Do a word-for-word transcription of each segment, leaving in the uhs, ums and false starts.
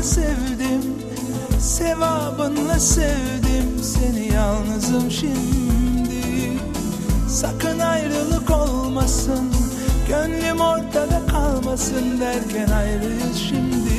sevdim, sevabınla sevdim seni yalnızım şimdi. Sakın ayrılık olmasın, gönlüm ortada kalmasın derken ayrıyız şimdi.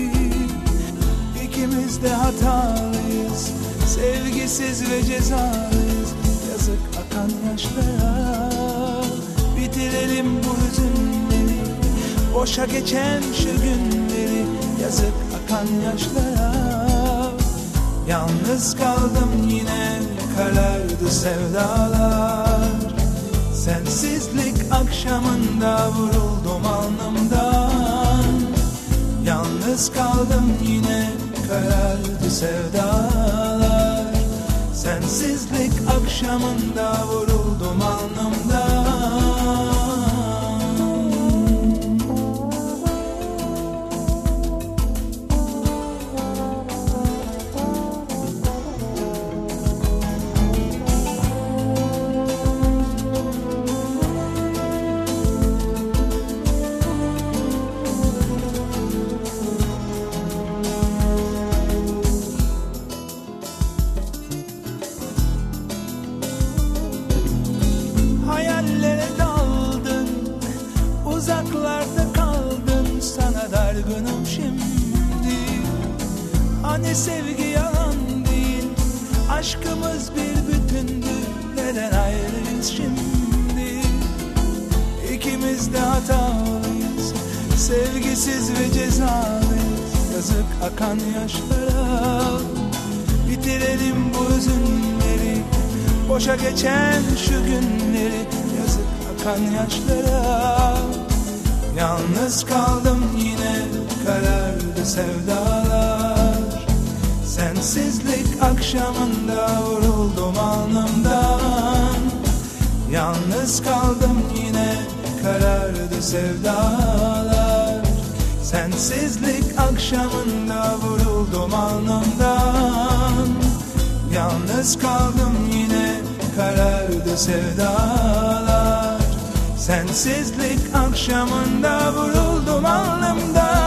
İkimiz de hatalıyız, sevgisiz ve cezalıyız. Yazık akan yaşlara, bitirelim bu hüzünleri, boşa geçen şu günleri. Yazık akan yaşlara. Yalnız kaldım yine, karardı sevdalar. Sensizlik akşamında vuruldum alnımdan. Yalnız kaldım yine, karardı sevdalar. Sensizlik akşamında vuruldum alnımdan. Hayallere daldın, uzaklarda kaldın, sana dargınım şimdi. Hani sevgi yalan değil, aşkımız bir bütündü, neden ayrıyız şimdi? İkimiz de hatalıyız, sevgisiz ve cezalıyız. Yazık akan yaşlara, bitirelim bu hüzünleri, boşa geçen şu günleri. Yazık akan yaşlara. Yalnız kaldım yine, karardı sevdalar. Sensizlik akşamında vuruldum alnımdan. Yalnız kaldım yine, karardı sevdalar. Sensizlik akşamında vuruldum alnımdan. Yalnız kaldım yine, karardı sevdalar. Sensizlik akşamında vuruldum alnımdan.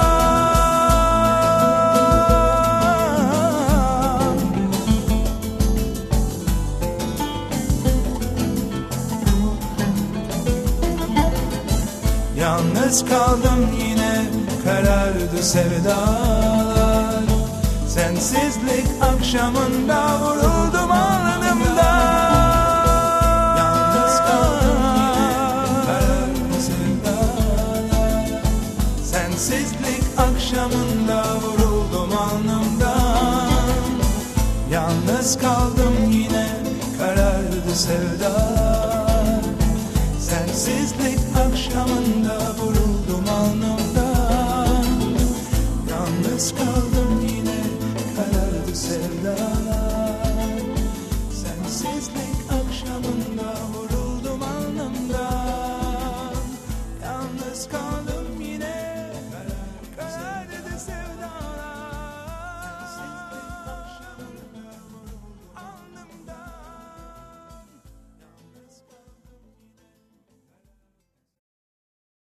Yalnız kaldım yine, karardı sevdalar. Sensizlik akşamında vuruldum alnımdan. Yalnız kaldım yine, karardı sevdalar. Sensizlik akşamında vuruldum alnımdan. Yalnız kaldım yine, karardı sevdalar. Sensizlik akşamında vuruldum alnımdan. Yalnız kaldım.